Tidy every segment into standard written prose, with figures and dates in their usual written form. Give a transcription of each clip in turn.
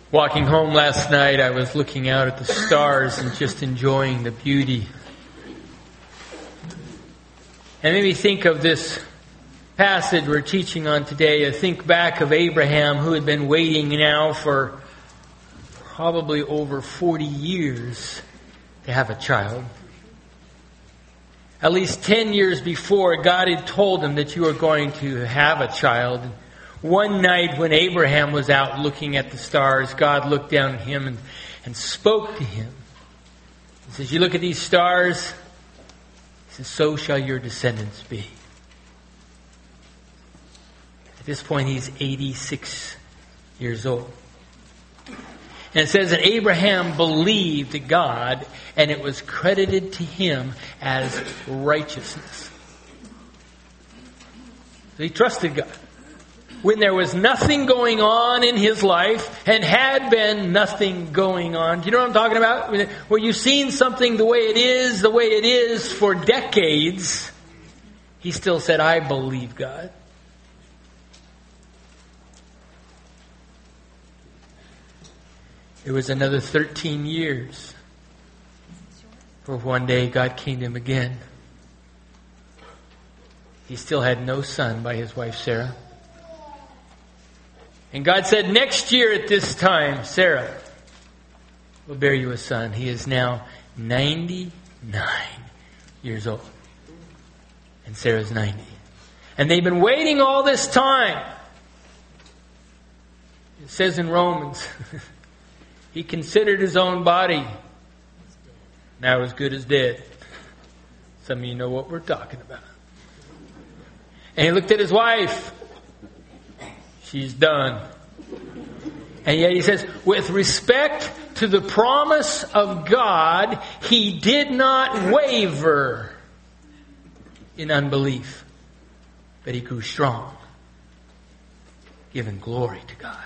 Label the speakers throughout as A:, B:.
A: Walking home last night, I was looking out at the stars and just enjoying the beauty. And made me think of this passage we're teaching on today. I think back of Abraham, who had been waiting now for probably over 40 years to have a child. At least 10 years before, God had told him that you are going to have a child. One night when Abraham was out looking at the stars, God looked down at him and spoke to him. He says, you look at these stars, he says, so shall your descendants be. At this point, he's 86 years old. And it says that Abraham believed God, and it was credited to him as righteousness. So he trusted God. When there was nothing going on in his life, and had been nothing going on. Do you know what I'm talking about? Where you've seen something the way it is for decades, he still said, I believe God. It was another 13 years for one day God came to him again. He still had no son by his wife Sarah. And God said, next year at this time, Sarah will bear you a son. He is now 99 years old. And Sarah's 90. And they've been waiting all this time. It says in Romans, he considered his own body now as good as dead. Some of you know what we're talking about. And he looked at his wife. She's done. And yet he says, with respect to the promise of God, he did not waver in unbelief, but he grew strong, giving glory to God.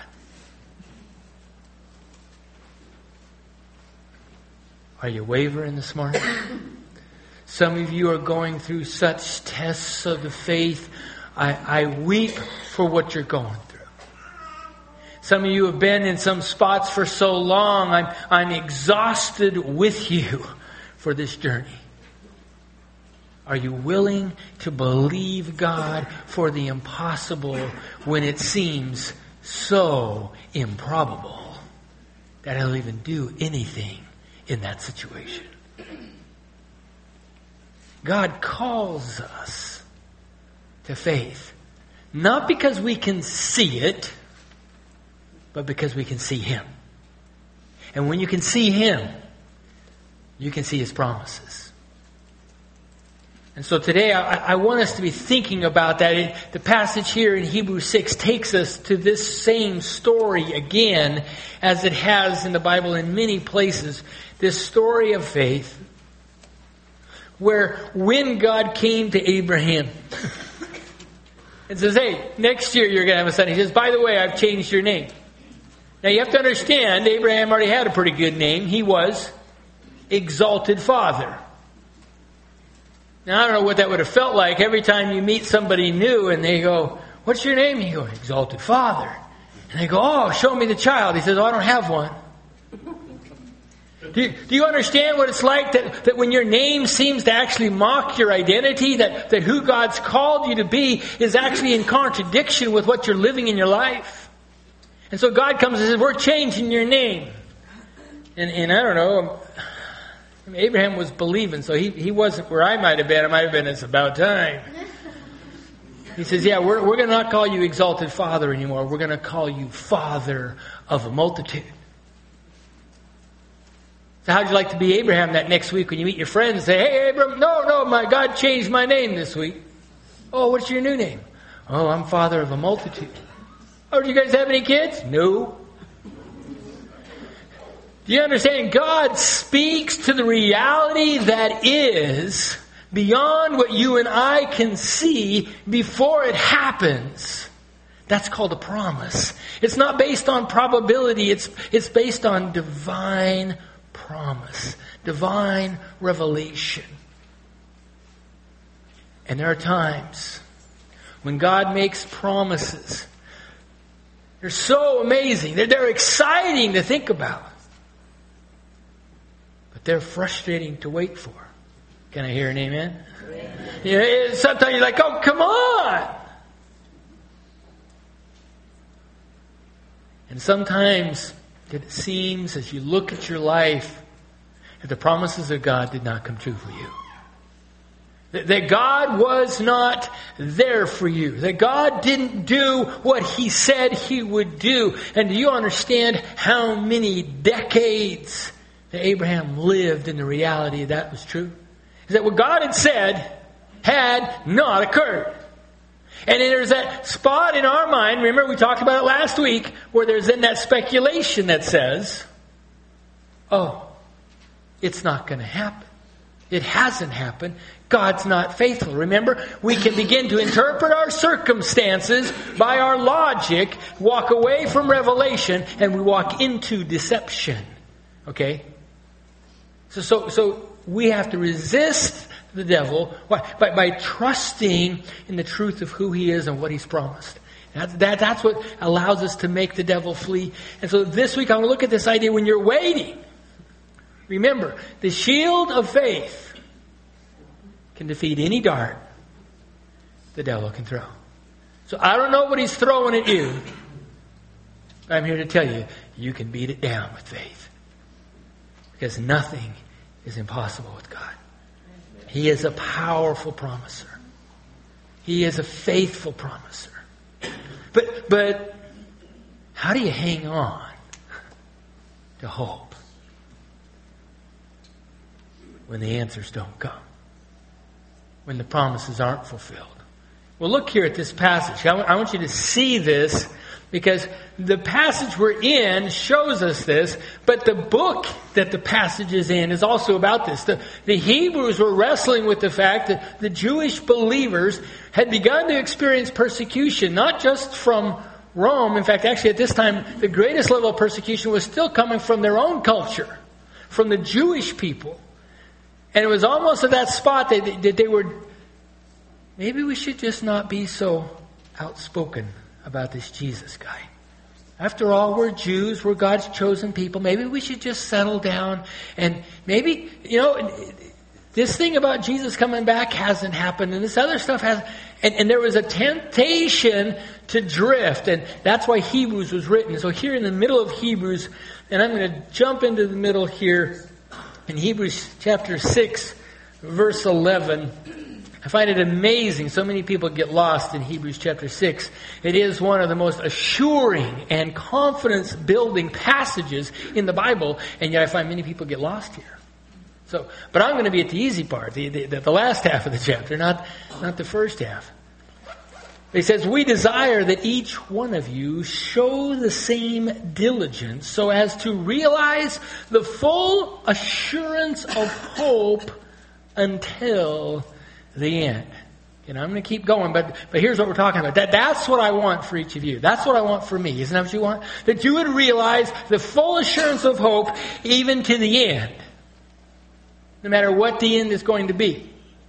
A: Are you wavering this morning? Some of you are going through such tests of the faith. I weep for what you're going through. Some of you have been in some spots for so long. I'm exhausted with you for this journey. Are you willing to believe God for the impossible when it seems so improbable that He'll even do anything in that situation? God calls us to faith, not because we can see it, but because we can see Him. And when you can see Him, you can see His promises. And so today I want us to be thinking about that. The passage here in Hebrews 6 takes us to this same story again, as it has in the Bible in many places. This story of faith, where when God came to Abraham and says, hey, next year you're going to have a son. He says, by the way, I've changed your name. Now you have to understand, Abraham already had a pretty good name. He was Exalted Father. Now I don't know what that would have felt like every time you meet somebody new and they go, what's your name? And you go, Exalted Father. And they go, oh, show me the child. He says, oh, I don't have one. Do you understand what it's like that when your name seems to actually mock your identity, that who God's called you to be is actually in contradiction with what you're living in your life? And so God comes and says, we're changing your name. And I don't know, Abraham was believing, so he wasn't where I might have been. I might have been, it's about time. He says, yeah, we're going to not call you Exalted Father anymore. We're going to call you Father of a multitude. So how'd you like to be Abraham that next week when you meet your friends and say, hey, Abraham, no, my God changed my name this week. Oh, what's your new name? Oh, I'm Father of a multitude. Oh, do you guys have any kids? No. Do you understand? God speaks to the reality that is beyond what you and I can see before it happens. That's called a promise. It's not based on probability. It's based on divine promise, divine revelation. And there are times when God makes promises They're so amazing. They're exciting to think about. But they're frustrating to wait for. Can I hear an amen? Yeah, sometimes you're like, oh, come on. And sometimes it seems as you look at your life that the promises of God did not come true for you. That God was not there for you. That God didn't do what He said He would do. And do you understand how many decades that Abraham lived in the reality that was true? Is that what God had said had not occurred. And there's that spot in our mind, remember we talked about it last week, where there's then that speculation that says, oh, it's not going to happen. It hasn't happened. God's not faithful. Remember, we can begin to interpret our circumstances by our logic, walk away from revelation, and we walk into deception. Okay? So we have to resist the devil by trusting in the truth of who he is and what he's promised. That's what allows us to make the devil flee. And so this week I want to look at this idea when you're waiting. Remember, the shield of faith can defeat any dart the devil can throw. So I don't know what he's throwing at you. But I'm here to tell you, you can beat it down with faith. Because nothing is impossible with God. He is a powerful promiser. He is a faithful promiser. But how do you hang on to hope when the answers don't come? When the promises aren't fulfilled? Well, look here at this passage. I want you to see this because the passage we're in shows us this, but the book that the passage is in is also about this. The Hebrews were wrestling with the fact that the Jewish believers had begun to experience persecution, not just from Rome. In fact, actually at this time, the greatest level of persecution was still coming from their own culture, from the Jewish people. And it was almost at that spot that they were, maybe we should just not be so outspoken about this Jesus guy. After all, we're Jews, we're God's chosen people. Maybe we should just settle down and maybe, this thing about Jesus coming back hasn't happened and this other stuff hasn't. And there was a temptation to drift, and that's why Hebrews was written. So here in the middle of Hebrews, and I'm going to jump into the middle here in Hebrews chapter 6, verse 11. I find it amazing. So many people get lost in Hebrews chapter 6. It is one of the most assuring and confidence-building passages in the Bible, and yet I find many people get lost here. But I'm going to be at the easy part, the last half of the chapter, not the first half. It says, we desire that each one of you show the same diligence so as to realize the full assurance of hope until the end. I'm going to keep going, but here's what we're talking about. That's what I want for each of you. That's what I want for me. Isn't that what you want? That you would realize the full assurance of hope even to the end. No matter what the end is going to be.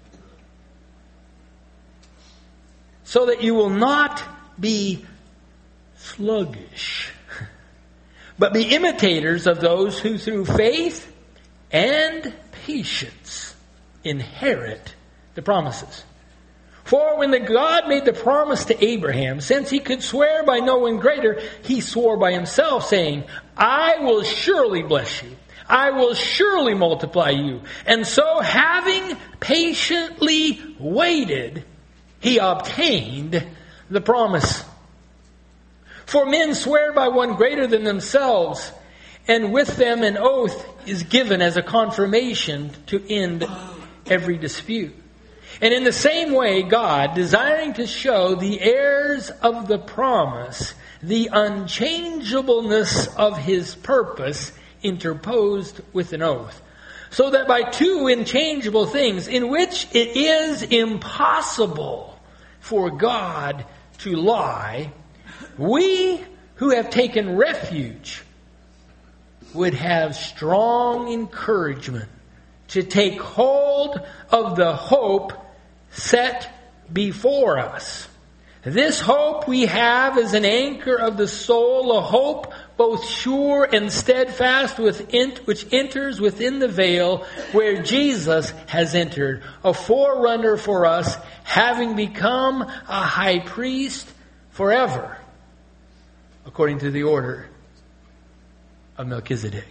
A: So that you will not be sluggish, but be imitators of those who through faith and patience inherit the promises. For when the God made the promise to Abraham, since he could swear by no one greater, he swore by himself, saying, I will surely bless you. I will surely multiply you. And so, having patiently waited, he obtained the promise. For men swear by one greater than themselves, and with them an oath is given as a confirmation to end every dispute. And in the same way, God, desiring to show the heirs of the promise the unchangeableness of his purpose, interposed with an oath, so that by two unchangeable things, in which it is impossible for God to lie, we who have taken refuge would have strong encouragement to take hold of the hope set before us, This hope we have is an anchor of the soul, a hope both sure and steadfast, which enters within the veil where Jesus has entered, a forerunner for us, having become a high priest forever, according to the order of Melchizedek.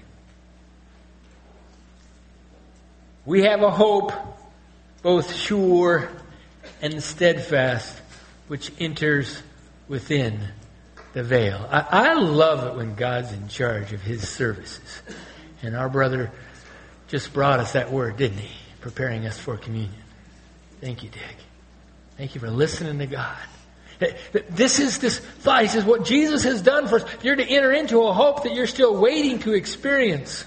A: We have a hope both sure and steadfast, which enters within the veil. I love it when God's in charge of His services. And our brother just brought us that word, didn't he? Preparing us for communion. Thank you, Dick. Thank you for listening to God. This is this thought. He says, what Jesus has done for us, you're to enter into a hope that you're still waiting to experience.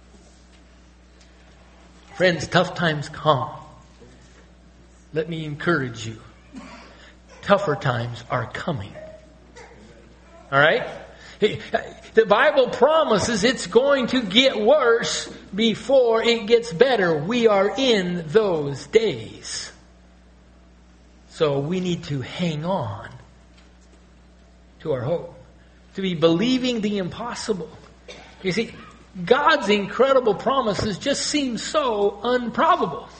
A: Friends, tough times come. Let me encourage you. Tougher times are coming. All right? The Bible promises it's going to get worse before it gets better. We are in those days. So we need to hang on to our hope. To be believing the impossible. You see, God's incredible promises just seem so improbable.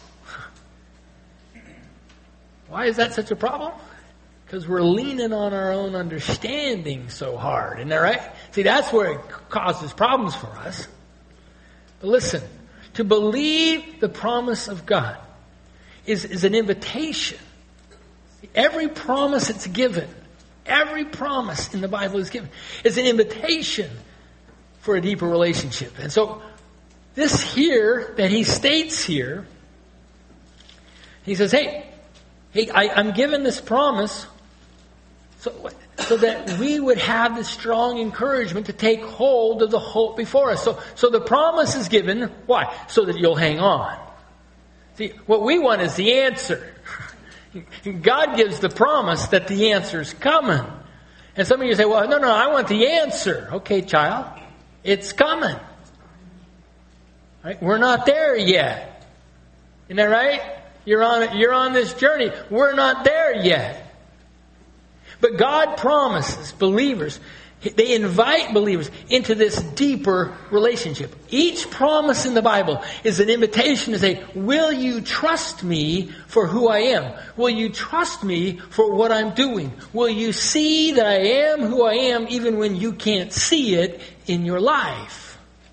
A: Why is that such a problem? Because we're leaning on our own understanding so hard. Isn't that right? See, that's where it causes problems for us. But listen, to believe the promise of God is an invitation. Every promise it's given, every promise in the Bible is given, is an invitation for a deeper relationship. And so this here that he states here, he says, hey, I'm given this promise so that we would have this strong encouragement to take hold of the hope before us. So the promise is given, why? So that you'll hang on. See, what we want is the answer. God gives the promise that the answer's coming. And some of you say, well, no, I want the answer. Okay, child, it's coming. Right? We're not there yet. Isn't that right? You're on this journey. We're not there yet. But God promises believers, they invite believers into this deeper relationship. Each promise in the Bible is an invitation to say, will you trust me for who I am? Will you trust me for what I'm doing? Will you see that I am who I am even when you can't see it in your life?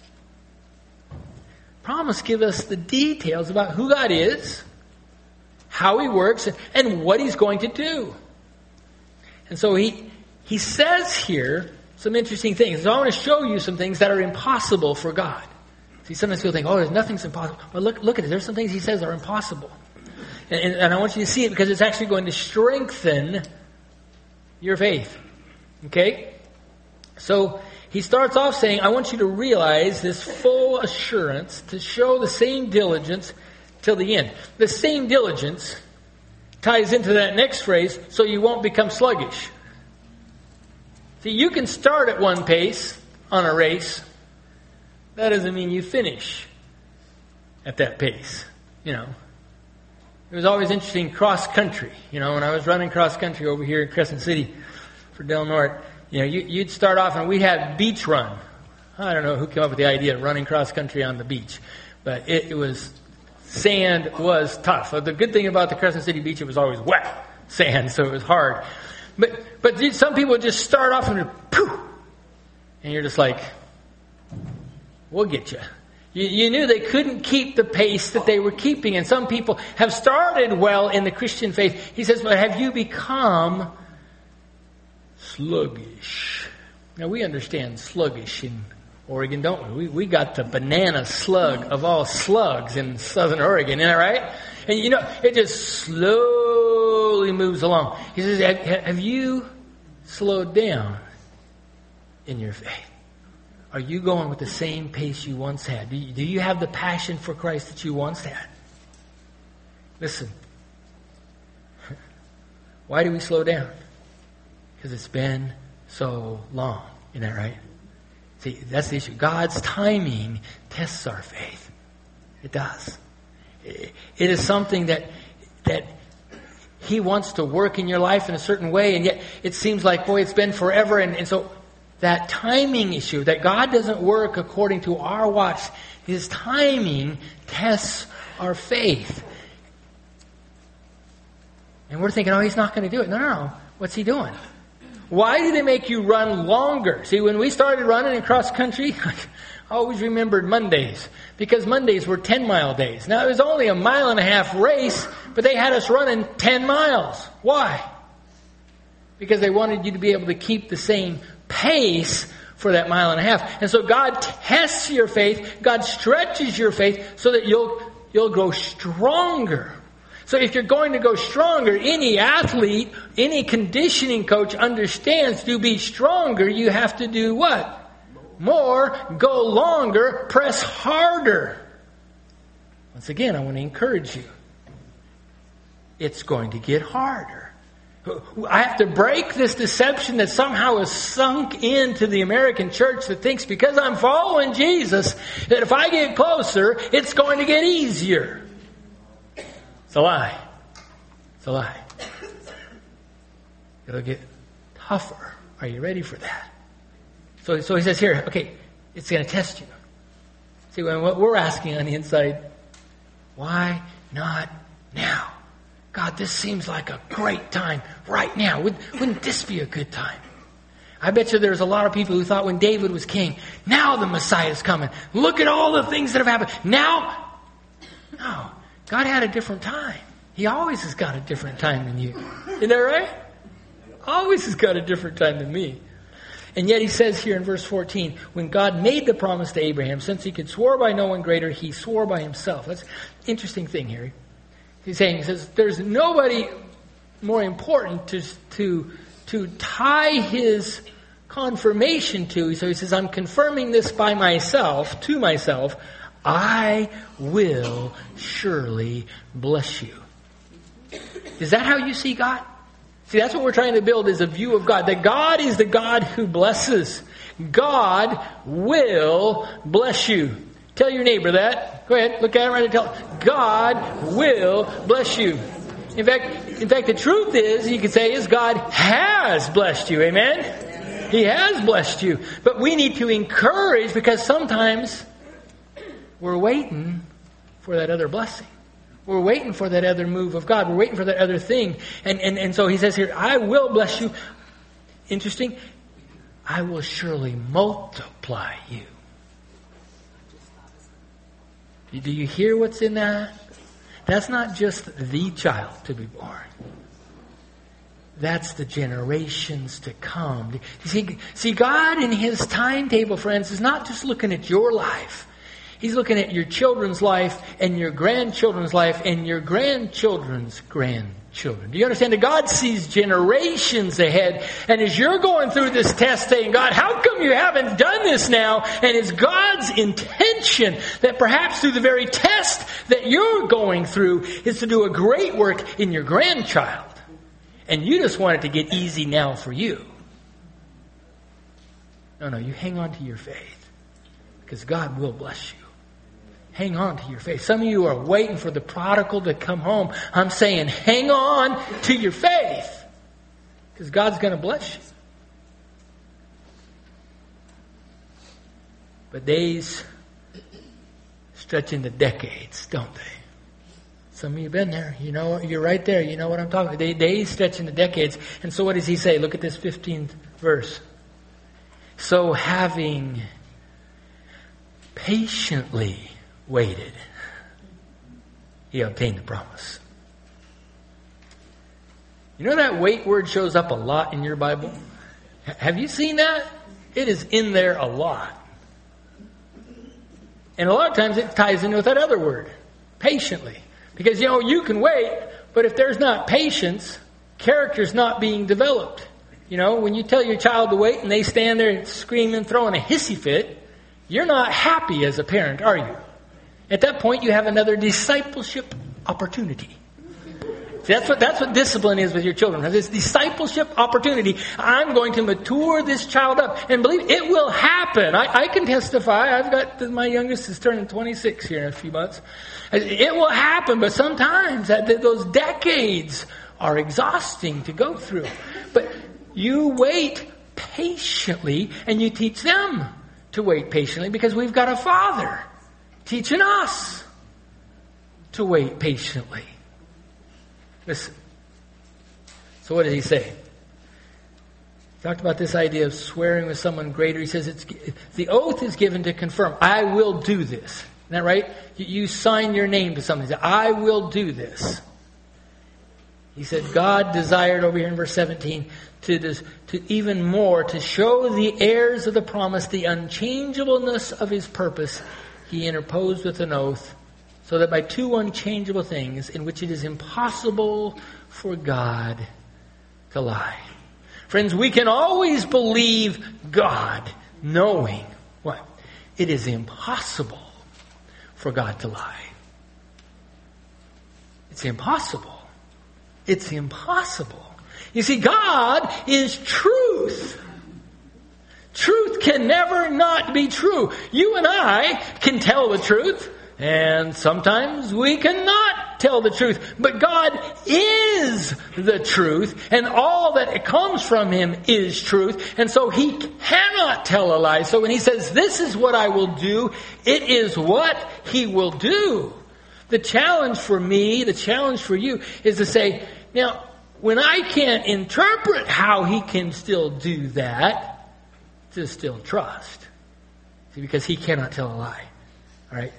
A: Promise give us the details about who God is, how He works, and what He's going to do. And so he says here some interesting things. So I want to show you some things that are impossible for God. See, sometimes people think, there's nothing's impossible. Well, look at it. There's some things He says are impossible. And I want you to see it because it's actually going to strengthen your faith. Okay? So he starts off saying, I want you to realize this full assurance to show the same diligence till the end. The same diligence ties into that next phrase, so you won't become sluggish. See, you can start at one pace on a race. That doesn't mean you finish at that pace. It was always interesting cross country. When I was running cross country over here in Crescent City for Del Norte, you'd start off and we'd have beach run. I don't know who came up with the idea of running cross country on the beach, but it was... Sand was tough. The good thing about the Crescent City beach, it was always wet sand, so it was hard. But some people just start off and poof, and you're just like, we'll get you. You knew they couldn't keep the pace that they were keeping, and some people have started well in the Christian faith. He says, but have you become sluggish? Now we understand sluggish in Oregon, don't we? We got the banana slug of all slugs in southern Oregon, isn't that right? And it just slowly moves along. He says, have you slowed down in your faith? Are you going with the same pace you once had? Do you have the passion for Christ that you once had? Listen. Why do we slow down? Because it's been so long. Isn't that right? See, that's the issue. God's timing tests our faith. It does. It is something that He wants to work in your life in a certain way, and yet it seems like, boy, it's been forever. And so that timing issue, that God doesn't work according to our watch, His timing tests our faith. And we're thinking, oh, He's not going to do it. No. What's He doing? Why do they make you run longer? See, when we started running in cross country, I always remembered Mondays, because Mondays were 10-mile days. Now, it was only a 1.5-mile race, but they had us running 10 miles. Why? Because they wanted you to be able to keep the same pace for that 1.5 miles. And so God tests your faith, God stretches your faith so that you'll grow stronger. So if you're going to go stronger, any athlete, any conditioning coach understands to be stronger, you have to do what? More, go longer, press harder. Once again, I want to encourage you. It's going to get harder. I have to break this deception that somehow is sunk into the American church that thinks because I'm following Jesus, that if I get closer, it's going to get easier. It's a lie. It's a lie. It'll get tougher. Are you ready for that? So he says here, okay, it's going to test you. See, what we're asking on the inside, why not now? God, this seems like a great time right now. Wouldn't this be a good time? I bet you there's a lot of people who thought when David was king, now the Messiah is coming. Look at all the things that have happened. Now, no. God had a different time. He always has got a different time than you. Isn't that right? Always has got a different time than me. And yet he says here in verse 14, when God made the promise to Abraham, since he could swear by no one greater, he swore by himself. That's an interesting thing here. He's saying, he says, there's nobody more important to tie his confirmation to. So he says, I'm confirming this by myself, to myself. I will surely bless you. Is that how you see God? See, that's what we're trying to build, is a view of God. That God is the God who blesses. God will bless you. Tell your neighbor that. Go ahead, look at him right and tell him. God will bless you. In fact, the truth is, you could say, is God has blessed you. Amen? He has blessed you. But we need to encourage, because sometimes we're waiting for that other blessing. We're waiting for that other move of God. We're waiting for that other thing. And so he says here, I will bless you. Interesting. I will surely multiply you. Do you hear what's in that? That's not just the child to be born. That's the generations to come. See, God in His timetable, friends, is not just looking at your life. He's looking at your children's life and your grandchildren's life and your grandchildren's grandchildren. Do you understand that God sees generations ahead? And as you're going through this test saying, God, how come you haven't done this now? And it's God's intention that perhaps through the very test that you're going through is to do a great work in your grandchild. And you just want it to get easy now for you. No, you hang on to your faith, because God will bless you. Hang on to your faith. Some of you are waiting for the prodigal to come home. I'm saying hang on to your faith, because God's going to bless you. But days stretch into decades, don't they? Some of you have been there. You know, you're right there. You know what I'm talking about. Days stretch into decades. And so what does he say? Look at this 15th verse. So having patiently waited, he obtained the promise. You know that wait word shows up a lot in your Bible? Have you seen that? It is in there a lot. And a lot of times it ties in with that other word, patiently. Because, you know, you can wait, but if there's not patience, character's not being developed. You know, when you tell your child to wait and they stand there screaming, throwing a hissy fit, you're not happy as a parent, are you? At that point, you have another discipleship opportunity. See, that's what discipline is with your children. This discipleship opportunity. I'm going to mature this child up. And believe it will happen. I can testify. I've got, my youngest is turning 26 here in a few months. It will happen, but sometimes those decades are exhausting to go through. But you wait patiently, and you teach them to wait patiently, because we've got a Father teaching us to wait patiently. Listen. So what did he say? He talked about this idea of swearing with someone greater. He says the oath is given to confirm. I will do this. Isn't that right? You sign your name to something. You say, I will do this. He said God desired over here in verse 17 to even more to show the heirs of the promise the unchangeableness of his purpose. He interposed with an oath, so that by two unchangeable things in which it is impossible for God to lie. Friends, we can always believe God, knowing what? It is impossible for God to lie. It's impossible. It's impossible. You see, God is truth. Truth can never not be true. You and I can tell the truth, and sometimes we cannot tell the truth. But God is the truth, and all that comes from Him is truth. And so He cannot tell a lie. So when He says, this is what I will do, it is what He will do. The challenge for me, the challenge for you, is to say, now, when I can't interpret how He can still do that, to still trust. See, because He cannot tell a lie. All right?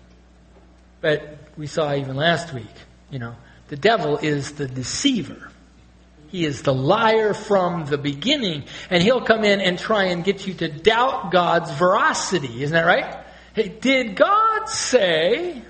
A: But we saw even last week, the devil is the deceiver. He is the liar from the beginning. And he'll come in and try and get you to doubt God's veracity. Isn't that right? Hey, did God say,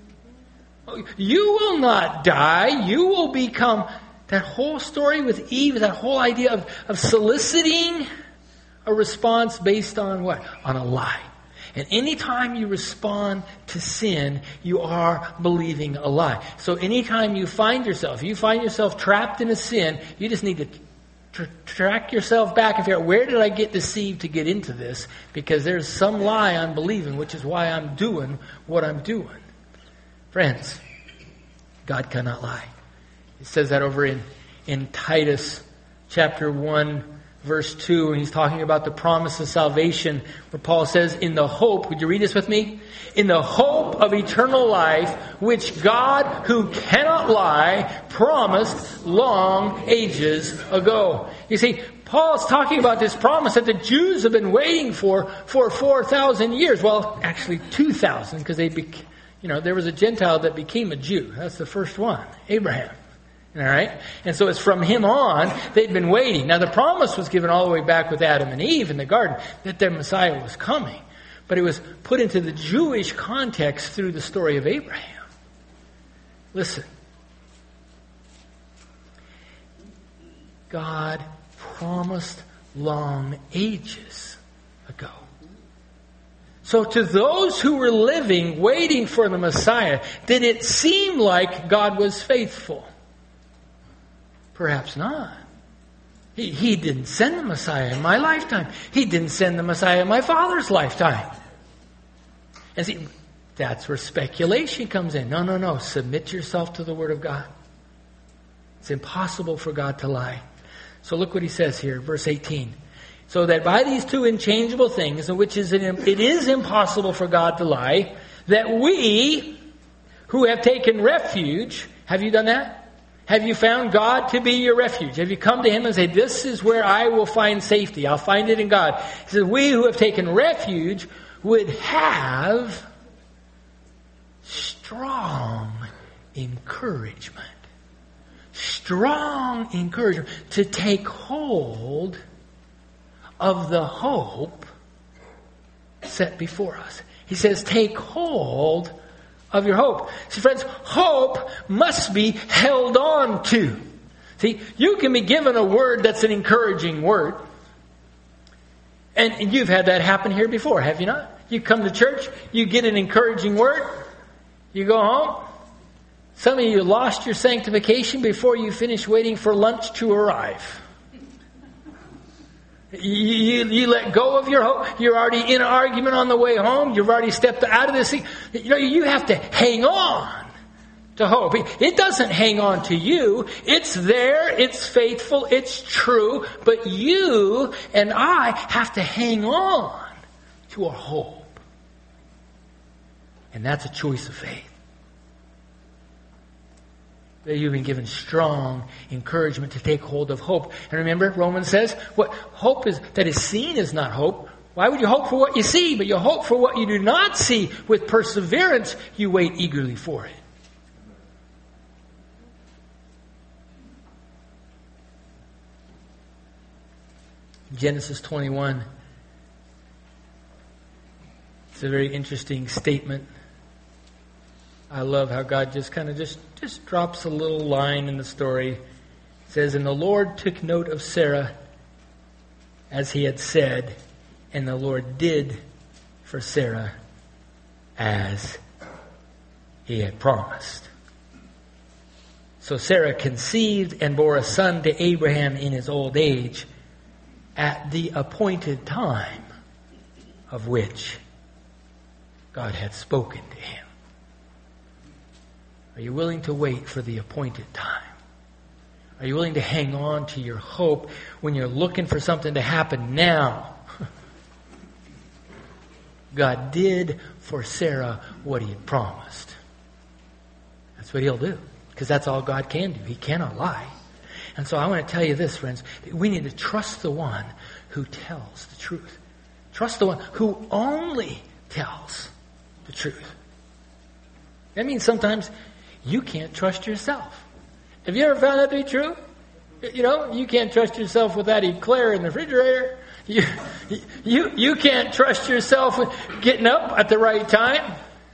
A: you will not die, you will become... That whole story with Eve, that whole idea of soliciting a response based on what? On a lie. And anytime you respond to sin, you are believing a lie. So anytime you find yourself trapped in a sin, you just need to track yourself back and figure out, where did I get deceived to get into this? Because there's some lie I'm believing, which is why I'm doing what I'm doing. Friends, God cannot lie. It says that over in Titus chapter 1, verse 2, and he's talking about the promise of salvation, where Paul says, in the hope, would you read this with me? In the hope of eternal life, which God, who cannot lie, promised long ages ago. You see, Paul's talking about this promise that the Jews have been waiting for 4,000 years. Well, actually 2,000, because there was a Gentile that became a Jew. That's the first one, Abraham. All right? And so it's from him on, they'd been waiting. Now the promise was given all the way back with Adam and Eve in the garden that their Messiah was coming. But it was put into the Jewish context through the story of Abraham. Listen. God promised long ages ago. So to those who were living, waiting for the Messiah, did it seem like God was faithful? Perhaps not. He didn't send the Messiah in my lifetime. He didn't send the Messiah in my father's lifetime. And see, that's where speculation comes in. No. Submit yourself to the Word of God. It's impossible for God to lie. So look what he says here, verse 18. So that by these two unchangeable things, in which it is impossible for God to lie, that we who have taken refuge, have you done that? Have you found God to be your refuge? Have you come to Him and say, this is where I will find safety. I'll find it in God. He says, we who have taken refuge would have strong encouragement. Strong encouragement to take hold of the hope set before us. He says, take hold of your hope. See, friends, hope must be held on to. See, you can be given a word that's an encouraging word. And you've had that happen here before, have you not? You come to church, you get an encouraging word, you go home. Some of you lost your sanctification before you finish waiting for lunch to arrive. You let go of your hope. You're already in an argument on the way home. You've already stepped out of this thing. You have to hang on to hope. It doesn't hang on to you. It's there. It's faithful. It's true. But you and I have to hang on to our hope. And that's a choice of faith. That you've been given strong encouragement to take hold of hope. And remember, Romans says, what hope is that is seen is not hope. Why would you hope for what you see? But you hope for what you do not see. With perseverance, you wait eagerly for it. Genesis 21. It's a very interesting statement. I love how God just kind of just drops a little line in the story. It says, and the Lord took note of Sarah as he had said, and the Lord did for Sarah as he had promised. So Sarah conceived and bore a son to Abraham in his old age at the appointed time of which God had spoken to him. Are you willing to wait for the appointed time? Are you willing to hang on to your hope when you're looking for something to happen now? God did for Sarah what he had promised. That's what he'll do. Because that's all God can do. He cannot lie. And so I want to tell you this, friends. We need to trust the one who tells the truth. Trust the one who only tells the truth. That means sometimes you can't trust yourself. Have you ever found that to be true? You know, you can't trust yourself with that eclair in the refrigerator. You can't trust yourself with getting up at the right time.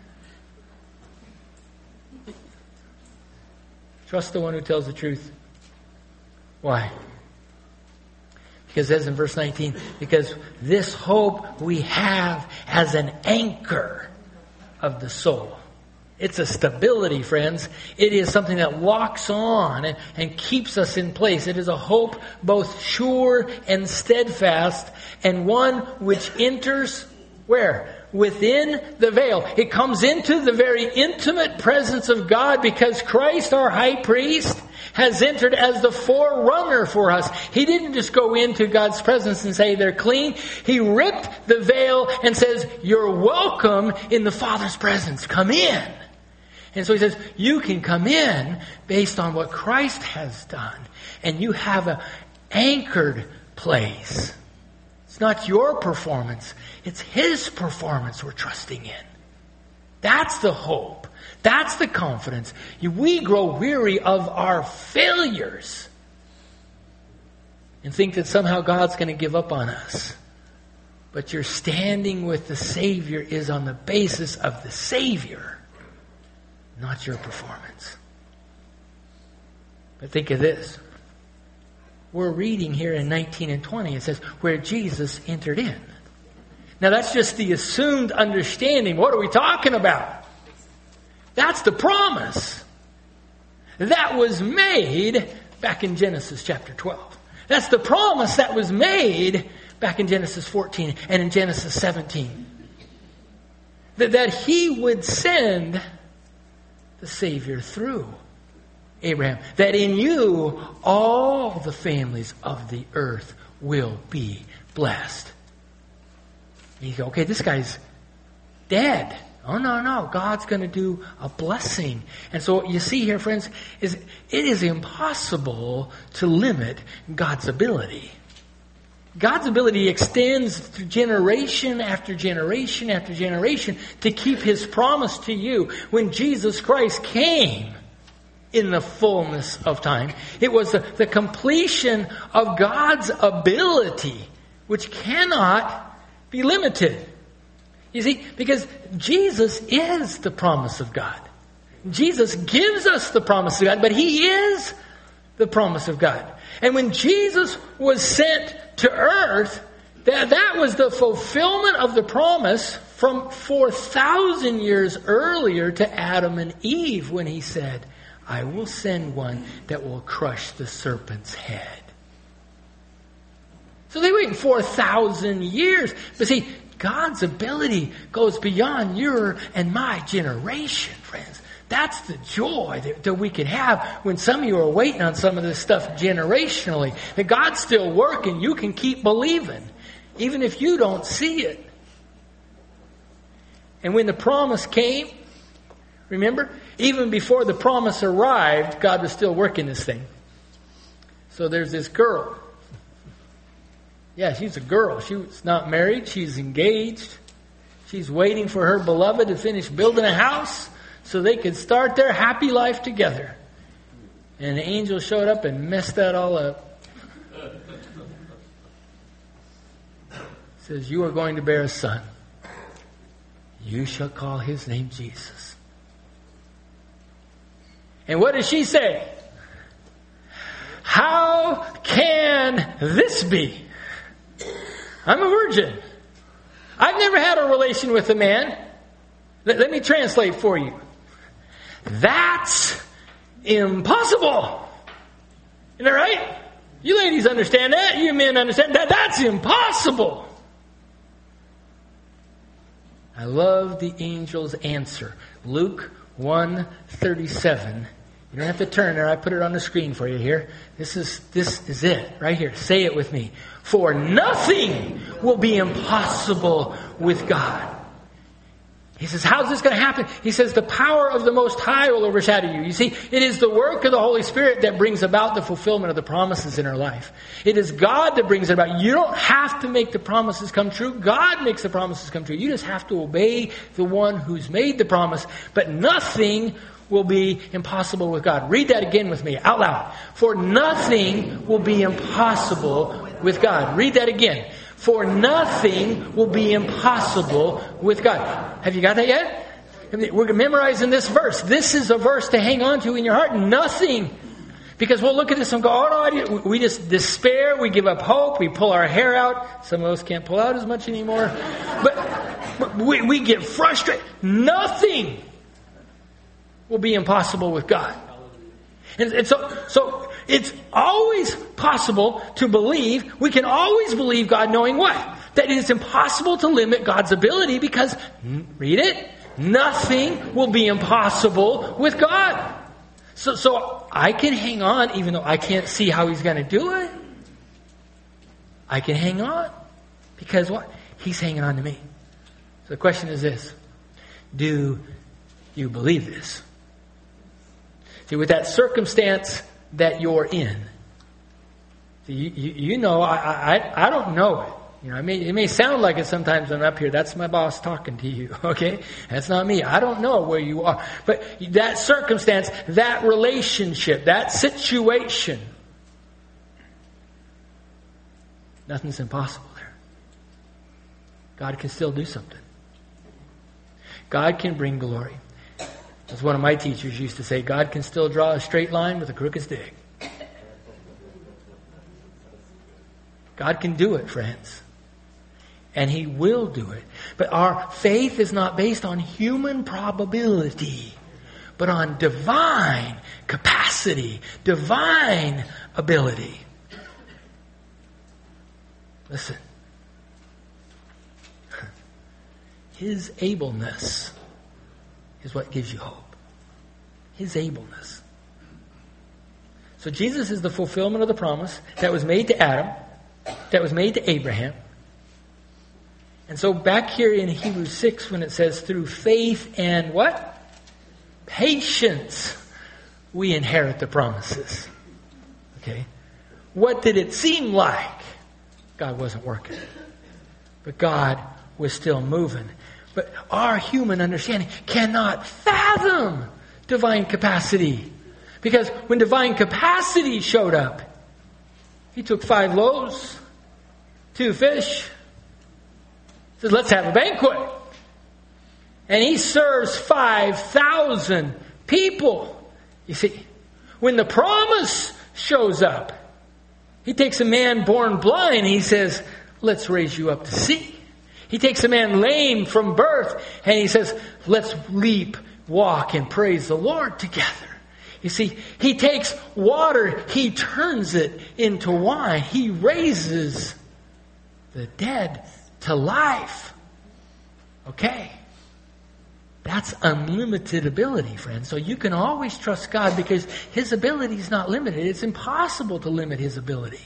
A: Trust the one who tells the truth. Why? Because it says in verse 19, because this hope we have as an anchor of the soul. It's a stability, friends. It is something that locks on and keeps us in place. It is a hope both sure and steadfast, and one which enters where? Within the veil. It comes into the very intimate presence of God because Christ, our high priest, has entered as the forerunner for us. He didn't just go into God's presence and say they're clean. He ripped the veil and says, you're welcome in the Father's presence. Come in. And so he says, you can come in based on what Christ has done. And you have an anchored place. It's not your performance. It's his performance we're trusting in. That's the hope. That's the confidence. We grow weary of our failures and think that somehow God's going to give up on us. But your standing with the Savior is on the basis of the Savior, not your performance. But think of this. We're reading here in 19 and 20. It says, where Jesus entered in. Now that's just the assumed understanding. What are we talking about? That's the promise that was made back in Genesis chapter 12. That's the promise that was made back in Genesis 14 and in Genesis 17. That he would send the Savior through Abraham. That in you all the families of the earth will be blessed. And you go, okay, this guy's dead. Oh, no. God's going to do a blessing. And so what you see here, friends, is it is impossible to limit God's ability. God's ability extends through generation after generation after generation to keep his promise to you. When Jesus Christ came in the fullness of time, it was the completion of God's ability, which cannot be limited. You see, because Jesus is the promise of God. Jesus gives us the promise of God, but he is the promise of God. And when Jesus was sent to earth, that was the fulfillment of the promise from 4,000 years earlier to Adam and Eve when he said, I will send one that will crush the serpent's head. So they wait 4,000 years. But see, God's ability goes beyond your and my generation, friends. That's the joy that we can have when some of you are waiting on some of this stuff generationally. That God's still working. You can keep believing, even if you don't see it. And when the promise came, remember, even before the promise arrived, God was still working this thing. So there's this girl. Yeah, she's a girl. She's not married. She's engaged. She's waiting for her beloved to finish building a house so they could start their happy life together. And the angel showed up and messed that all up. Says, you are going to bear a son. You shall call his name Jesus. And what does she say? How can this be? I'm a virgin. I've never had a relation with a man. Let me translate for you. That's impossible. Isn't that right? You ladies understand that. You men understand that. That's impossible. I love the angel's answer. Luke 1:37. You don't have to turn there. I put it on the screen for you here. This is it right here. Say it with me. For nothing will be impossible with God. He says, how's this going to happen? He says, the power of the Most High will overshadow you. You see, it is the work of the Holy Spirit that brings about the fulfillment of the promises in our life. It is God that brings it about. You don't have to make the promises come true. God makes the promises come true. You just have to obey the one who's made the promise. But nothing will be impossible with God. Read that again with me, out loud. For nothing will be impossible with God. Read that again. For nothing will be impossible with God. Have you got that yet? We're memorizing this verse. This is a verse to hang on to in your heart. Nothing. Because we'll look at this and go, oh no, we just despair. We give up hope. We pull our hair out. Some of us can't pull out as much anymore. But we get frustrated. Nothing will be impossible with God. And so it's always possible to believe. We can always believe God knowing what? That it is impossible to limit God's ability because, read it, nothing will be impossible with God. So I can hang on even though I can't see how He's going to do it. I can hang on because what? He's hanging on to me. So the question is this. Do you believe this? See, with that circumstance that you're in, you know, I don't know it. You know, it may sound like it sometimes when I'm up here. That's my boss talking to you, okay? That's not me. I don't know where you are. But that circumstance, that relationship, that situation, nothing's impossible there. God can still do something. God can bring glory. As one of my teachers used to say, God can still draw a straight line with a crooked stick. God can do it, friends. And He will do it. But our faith is not based on human probability, but on divine capacity, divine ability. Listen. His ableness is what gives you hope. His ableness. So Jesus is the fulfillment of the promise that was made to Adam, that was made to Abraham. And so back here in Hebrews 6 when it says through faith and what? Patience we inherit the promises. Okay? What did it seem like? God wasn't working. But God was still moving. But our human understanding cannot fathom divine capacity. Because when divine capacity showed up, He took 5 loaves, 2 fish, says, let's have a banquet. And He serves 5,000 people. You see, when the promise shows up, He takes a man born blind and He says, let's raise you up to see. He takes a man lame from birth and He says, let's leap, walk, and praise the Lord together. You see, He takes water, He turns it into wine. He raises the dead to life. Okay. That's unlimited ability, friends. So you can always trust God because His ability is not limited. It's impossible to limit His ability.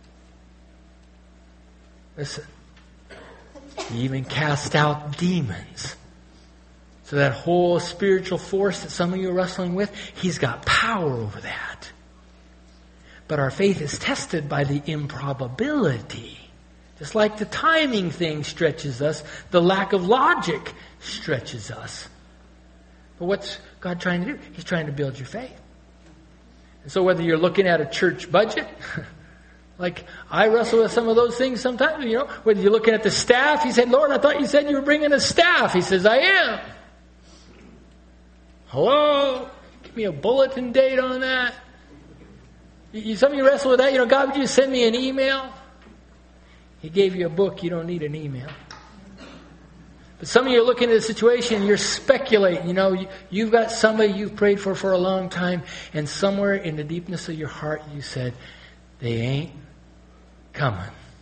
A: Listen, He even cast out demons. So that whole spiritual force that some of you are wrestling with, He's got power over that. But our faith is tested by the improbability. Just like the timing thing stretches us, the lack of logic stretches us. But what's God trying to do? He's trying to build your faith. And so whether you're looking at a church budget, like I wrestle with some of those things sometimes, whether you're looking at the staff, He said, Lord, I thought you said you were bringing a staff. He says, I am. Hello? Give me a bulletin date on that. Some of you wrestle with that. God, would you send me an email? He gave you a book. You don't need an email. But some of you are looking at a situation, you're speculating. You've got somebody you've prayed for a long time, and somewhere in the deepness of your heart you said, they ain't coming.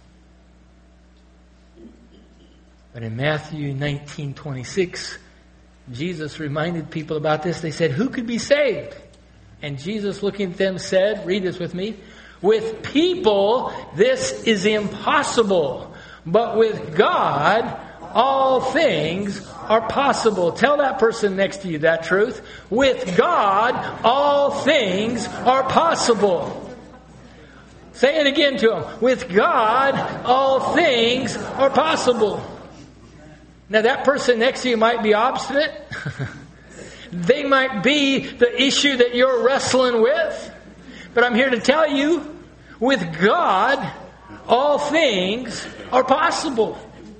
A: But in Matthew 19:26, Jesus reminded people about this. They said, who could be saved? And Jesus, looking at them, said, read this with me, with people, this is impossible. But with God, all things are possible. Tell that person next to you that truth. With God, all things are possible. Say it again to them. With God, all things are possible. Now that person next to you might be obstinate. They might be the issue that you're wrestling with. But I'm here to tell you, with God, all things are possible.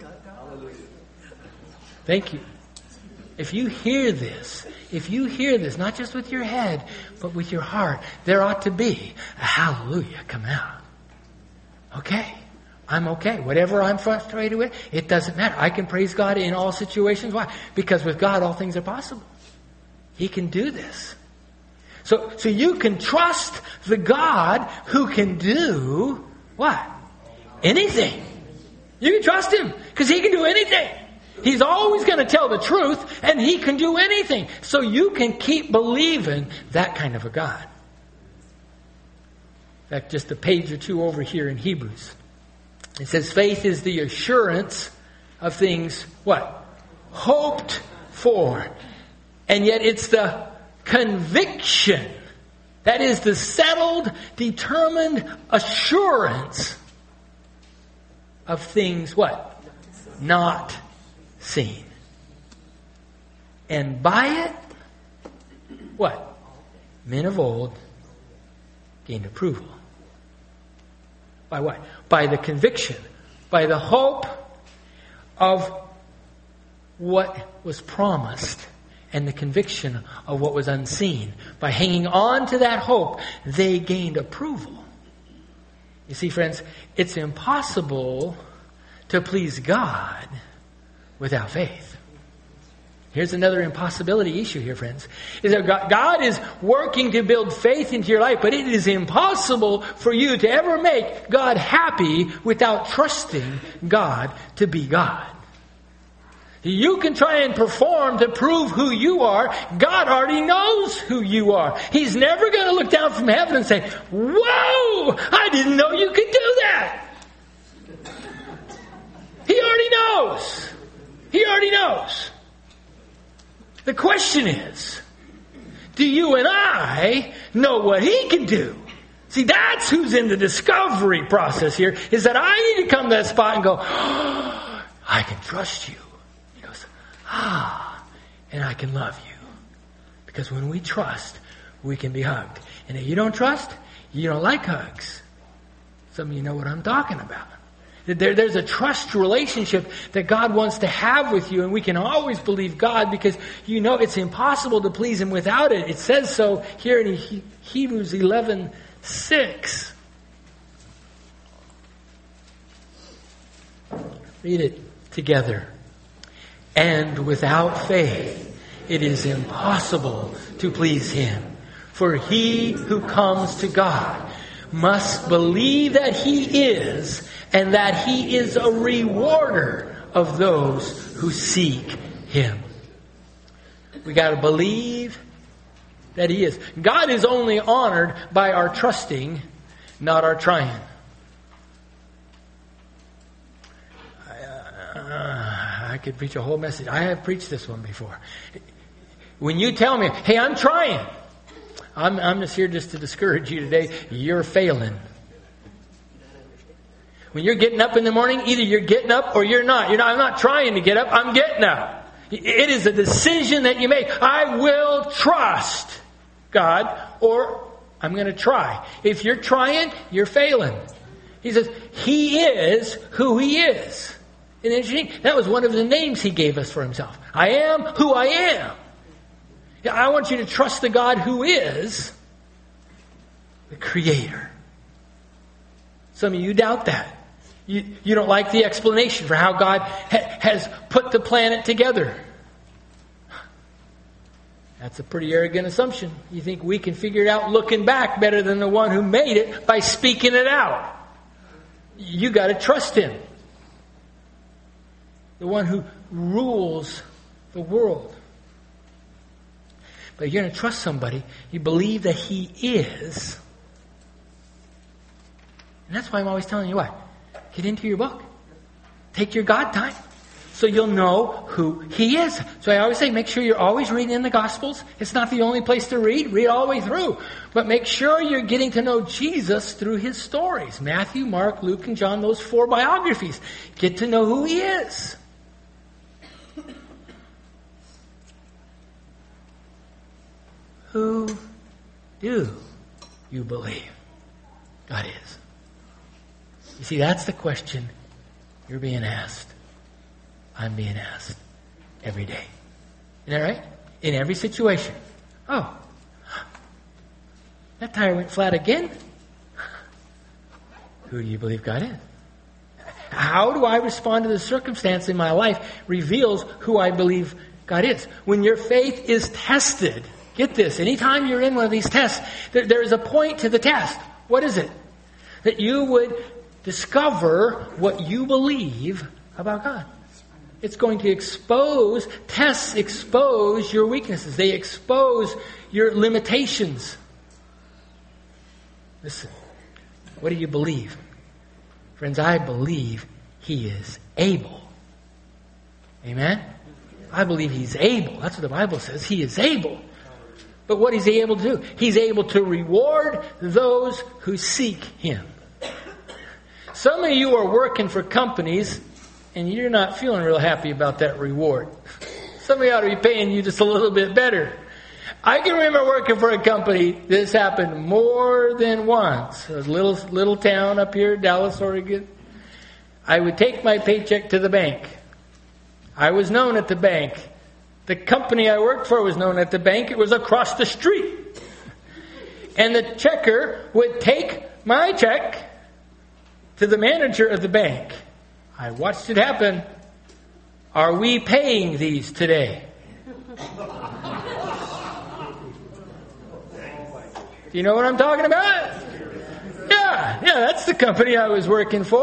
A: Thank you. If you hear this, not just with your head, but with your heart, there ought to be a hallelujah come out. Okay. I'm okay. Whatever I'm frustrated with, it doesn't matter. I can praise God in all situations. Why? Because with God, all things are possible. He can do this. So you can trust the God who can do what? Anything. You can trust Him because He can do anything. He's always going to tell the truth, and He can do anything. So you can keep believing that kind of a God. In fact, just a page or two over here in Hebrews. It says faith is the assurance of things, what? Hoped for. And yet it's the conviction. That is the settled, determined assurance of things, what? Not seen. And by it, what? Men of old gained approval. By what? By the conviction, by the hope of what was promised and the conviction of what was unseen. By hanging on to that hope, they gained approval. You see, friends, it's impossible to please God without faith. Here's another impossibility issue here, friends. Is that God is working to build faith into your life, but it is impossible for you to ever make God happy without trusting God to be God. You can try and perform to prove who you are. God already knows who you are. He's never going to look down from heaven and say, "Whoa, I didn't know you could do that." He already knows. He already knows. The question is, do you and I know what He can do? See, that's who's in the discovery process here, is that I need to come to that spot and go, "Oh, I can trust you." He goes, and I can love you. Because when we trust, we can be hugged. And if you don't trust, you don't like hugs. Some of you know what I'm talking about. There's a trust relationship that God wants to have with you, and we can always believe God because you know it's impossible to please Him without it. It says so here in Hebrews 11:6. Read it together. And without faith, it is impossible to please Him. For he who comes to God must believe that He is, and that He is a rewarder of those who seek Him. We got to believe that He is. God is only honored by our trusting, not our trying. I could preach a whole message. I have preached this one before. When you tell me, hey, I'm trying. I'm just here just to discourage you today. You're failing. When you're getting up in the morning, either you're getting up or you're not. I'm not trying to get up. I'm getting up. It is a decision that you make. I will trust God, or I'm going to try. If you're trying, you're failing. He says, He is who He is. And interesting, that was one of the names He gave us for Himself. I am who I am. I want you to trust the God who is the Creator. Some of you doubt that. You don't like the explanation for how God has put the planet together. That's a pretty arrogant assumption. You think we can figure it out looking back better than the one who made it by speaking it out. You got to trust Him. The one who rules the world. But you're going to trust somebody. You believe that He is. And that's why I'm always telling you what? Get into your book. Take your God time. So you'll know who He is. So I always say, make sure you're always reading in the Gospels. It's not the only place to read. Read all the way through. But make sure you're getting to know Jesus through His stories. Matthew, Mark, Luke, and John, those 4 biographies. Get to know who He is. Who do you believe God is? You see, that's the question you're being asked. I'm being asked every day. Isn't that right? In every situation. Oh, that tire went flat again? Who do you believe God is? How do I respond to the circumstance in my life reveals who I believe God is. When your faith is tested, get this, anytime you're in one of these tests, there is a point to the test. What is it? That you would discover what you believe about God. It's going to expose, tests expose your weaknesses. They expose your limitations. Listen, what do you believe? Friends, I believe He is able. Amen? I believe He's able. That's what the Bible says. He is able. But what is He able to do? He's able to reward those who seek Him. Some of you are working for companies and you're not feeling real happy about that reward. Somebody ought to be paying you just a little bit better. I can remember working for a company. This happened more than once. A little town up here, Dallas, Oregon. I would take my paycheck to the bank. I was known at the bank. The company I worked for was known at the bank. It was across the street. And the checker would take my check to the manager of the bank. I watched it happen. Are we paying these today? Do you know what I'm talking about? Yeah, that's the company I was working for.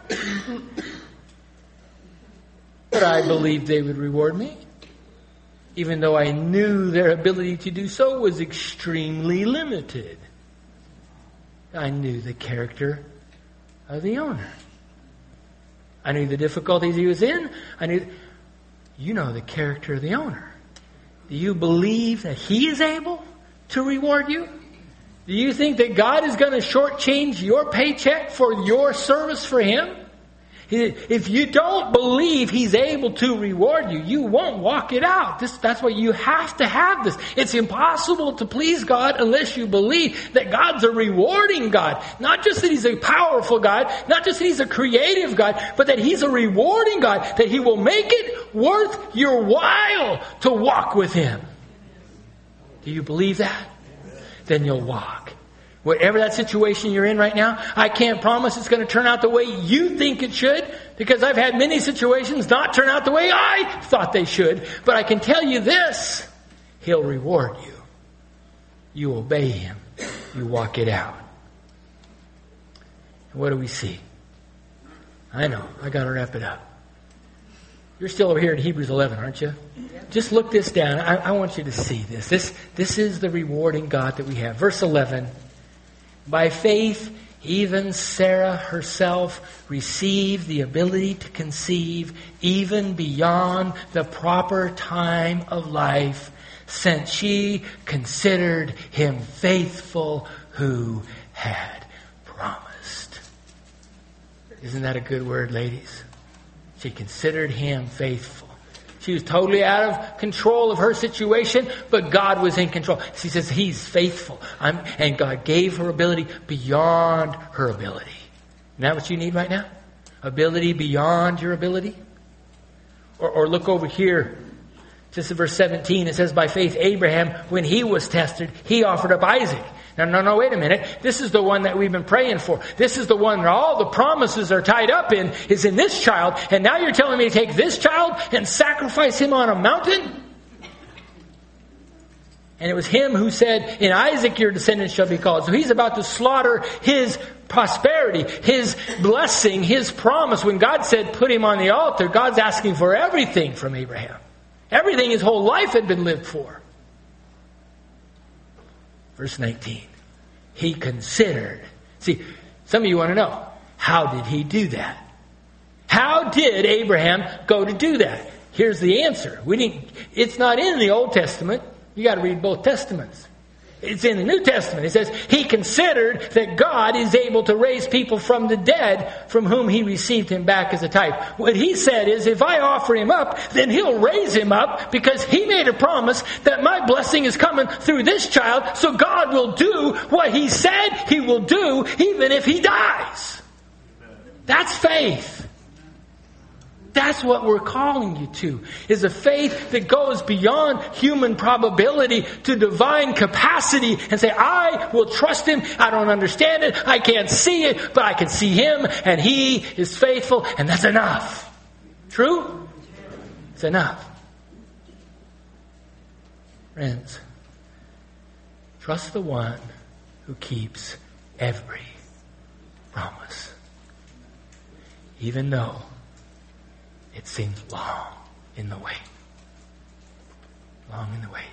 A: But I believed they would reward me, even though I knew their ability to do so was extremely limited. I knew the character of the owner. I knew the difficulties he was in. You know the character of the owner. Do you believe that He is able to reward you? Do you think that God is going to shortchange your paycheck for your service for Him? If you don't believe He's able to reward you, you won't walk it out. That's why you have to have this. It's impossible to please God unless you believe that God's a rewarding God. Not just that He's a powerful God, not just that He's a creative God, but that He's a rewarding God, that He will make it worth your while to walk with Him. Do you believe that? Then you'll walk. Whatever that situation you're in right now, I can't promise it's going to turn out the way you think it should, because I've had many situations not turn out the way I thought they should. But I can tell you this, He'll reward you. You obey Him. You walk it out. And what do we see? I know, I got to wrap it up. You're still over here in Hebrews 11, aren't you? Just look this down. I want you to see this. This is the rewarding God that we have. Verse 11. By faith, even Sarah herself received the ability to conceive even beyond the proper time of life, since she considered him faithful who had promised. Isn't that a good word, ladies? She considered him faithful. She was totally out of control of her situation, but God was in control. She says he's faithful. And God gave her ability beyond her ability. Isn't that what you need right now? Ability beyond your ability? Or look over here. Just in verse 17, it says, by faith Abraham, when he was tested, he offered up Isaac. No, wait a minute. This is the one that we've been praying for. This is the one that all the promises are tied up in, is in this child. And now you're telling me to take this child and sacrifice him on a mountain? And it was him who said, in Isaac your descendants shall be called. So he's about to slaughter his prosperity, his blessing, his promise. When God said put him on the altar, God's asking for everything from Abraham. Everything his whole life had been lived for. Verse 19. He considered. See, some of you want to know, how did he do that? How did Abraham go to do that? Here's the answer. It's not in the Old Testament. You got to read both Testaments. It's in the New Testament. It says, he considered that God is able to raise people from the dead from whom he received him back as a type. What he said is, if I offer him up, then he'll raise him up because he made a promise that my blessing is coming through this child. So God will do what he said he will do even if he dies. That's faith. That's what we're calling you to, is a faith that goes beyond human probability to divine capacity and say, I will trust him. I don't understand it. I can't see it, but I can see him and he is faithful, and that's enough. True? It's enough. Friends, trust the one who keeps every promise, even though it seems long in the wait. Long in the wait.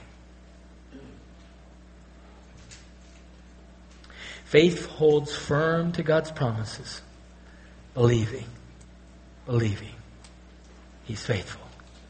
A: Faith holds firm to God's promises. Believing. He's faithful.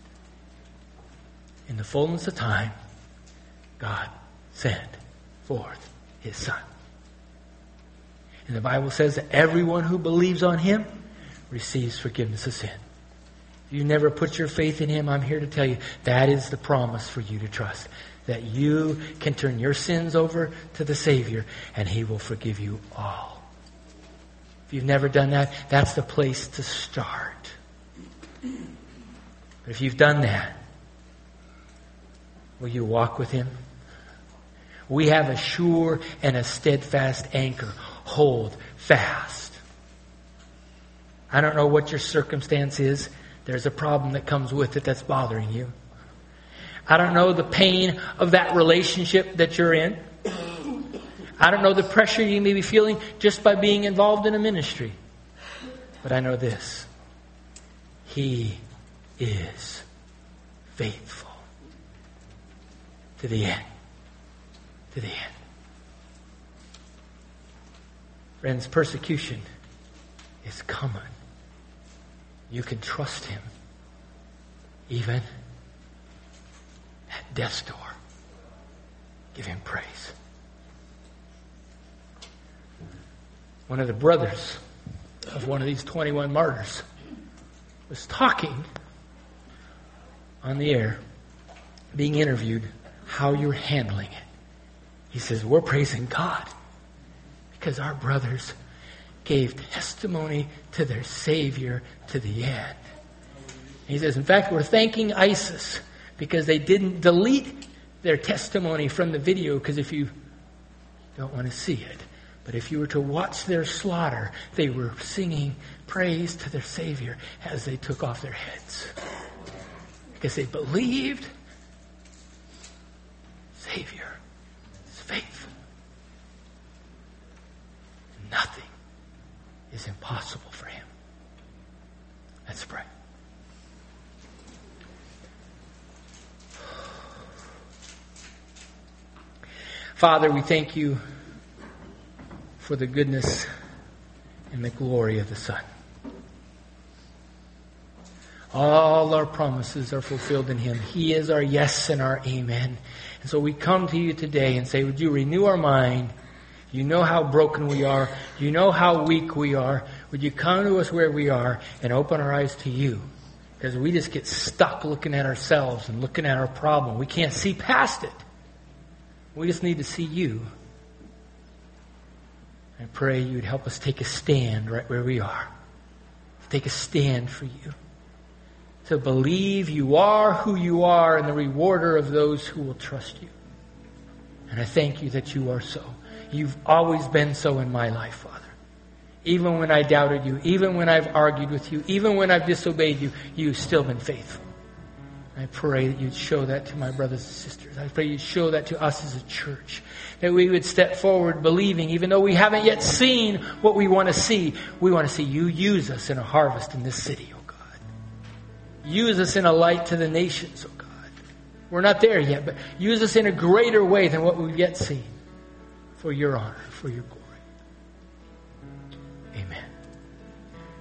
A: In the fullness of time, God sent forth his Son. And the Bible says that everyone who believes on him receives forgiveness of sin. If you never put your faith in him, I'm here to tell you that is the promise for you to trust. That you can turn your sins over to the Savior and he will forgive you all. If you've never done that, that's the place to start. But if you've done that, will you walk with him? We have a sure and a steadfast anchor. Hold fast. I don't know what your circumstance is. There's a problem that comes with it that's bothering you. I don't know the pain of that relationship that you're in. I don't know the pressure you may be feeling just by being involved in a ministry. But I know this. He is faithful to the end. To the end. Friends, persecution is coming. You can trust him even at death's door. Give him praise. One of the brothers of one of these 21 martyrs was talking on the air, being interviewed, how you're handling it. He says, we're praising God because our brothers gave testimony to their Savior to the end. He says, in fact, we're thanking ISIS because they didn't delete their testimony from the video, because if you don't want to see it, but if you were to watch their slaughter, they were singing praise to their Savior as they took off their heads. Because they believed Savior is faithful. Nothing is impossible for him. Let's pray. Father, we thank you for the goodness and the glory of the Son. All our promises are fulfilled in Him. He is our yes and our amen. And so we come to you today and say, would you renew our mind? You know how broken we are. You know how weak we are. Would you come to us where we are and open our eyes to you? Because we just get stuck looking at ourselves and looking at our problem. We can't see past it. We just need to see you. I pray you'd help us take a stand right where we are. Take a stand for you. To believe you are who you are and the rewarder of those who will trust you. And I thank you that you are so. You've always been so in my life, Father. Even when I doubted you, even when I've argued with you, even when I've disobeyed you, you've still been faithful. I pray that you'd show that to my brothers and sisters. I pray you'd show that to us as a church. That we would step forward believing, even though we haven't yet seen what we want to see, we want to see you use us in a harvest in this city, oh God. Use us in a light to the nations, oh God. We're not there yet, but use us in a greater way than what we've yet seen. For your honor, for your glory.